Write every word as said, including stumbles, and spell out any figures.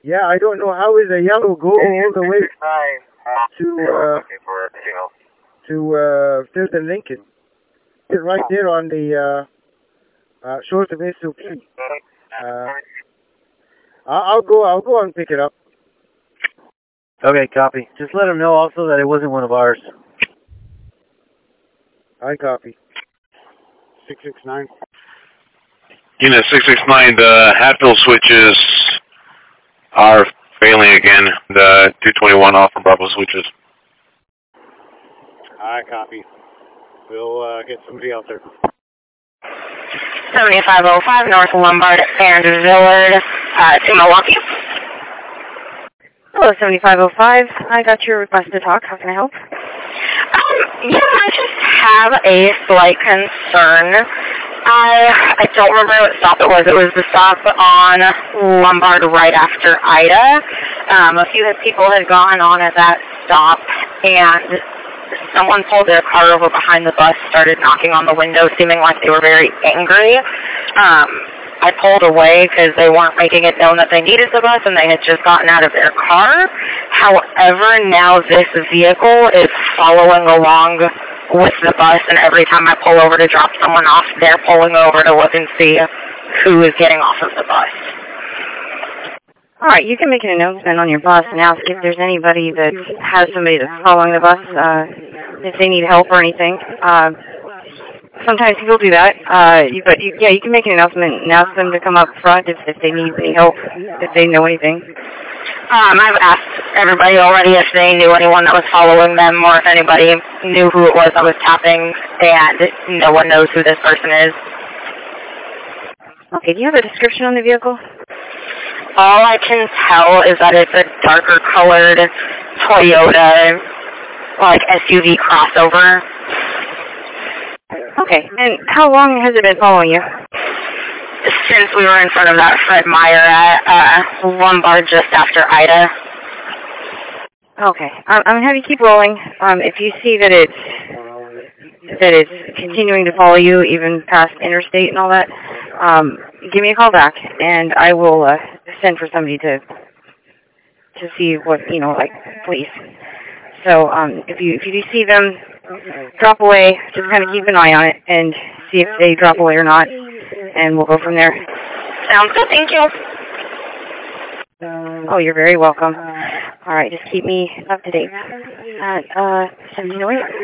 Yeah, I don't know how is a yellow go all the way to uh, to uh, Tilton Lincoln. It's right there on the uh, uh, shores of S O P. Uh, I'll, I'll go. I'll go and pick it up. Okay, copy. Just let them know also that it wasn't one of ours. I copy. Six six nine. Unit six six nine. The Hatfield switches are failing again. The two twenty-one off from Bravo switches. I copy. We'll uh, get somebody out there. seventy-five oh five North Lombard and Villard uh, to Milwaukee. Hello, seventy-five oh five. I got your request to talk. How can I help? Um, yeah, I just have a slight concern. I I don't remember what stop it was. It was the stop on Lombard right after Ida. Um, a few people had gone on at that stop, and someone pulled their car over behind the bus, started knocking on the window, seeming like they were very angry. Um, I pulled away because they weren't making it known that they needed the bus, and they had just gotten out of their car. However, now this vehicle is following along with the bus, and every time I pull over to drop someone off, they're pulling over to look and see who is getting off of the bus. All right, you can make an announcement on your bus and ask if there's anybody that has somebody that's following the bus, uh, if they need help or anything. Uh, sometimes people do that, uh, you, but you, yeah, you can make an announcement and ask them to come up front if, if they need any help, if they know anything. Um, I've asked everybody already if they knew anyone that was following them or if anybody knew who it was that was tapping, and no one knows who this person is. Okay, do you have a description on the vehicle? All I can tell is that it's a darker colored Toyota, like S U V crossover. Okay, and how long has it been following you? Since we were in front of that Fred Meyer at uh, Lombard just after Ida. Okay, I'm, I'm going to have you keep rolling. Um, if you see that it's that it's continuing to follow you, even past interstate and all that, um, give me a call back, and I will uh, send for somebody to to see what, you know, like, police. So um, if you if you do see them drop away, just kind of keep an eye on it and see if they drop away or not, and we'll go from there. Sounds good, thank you. Oh, you're very welcome. All right, just keep me up to date at uh, seventeen oh eight.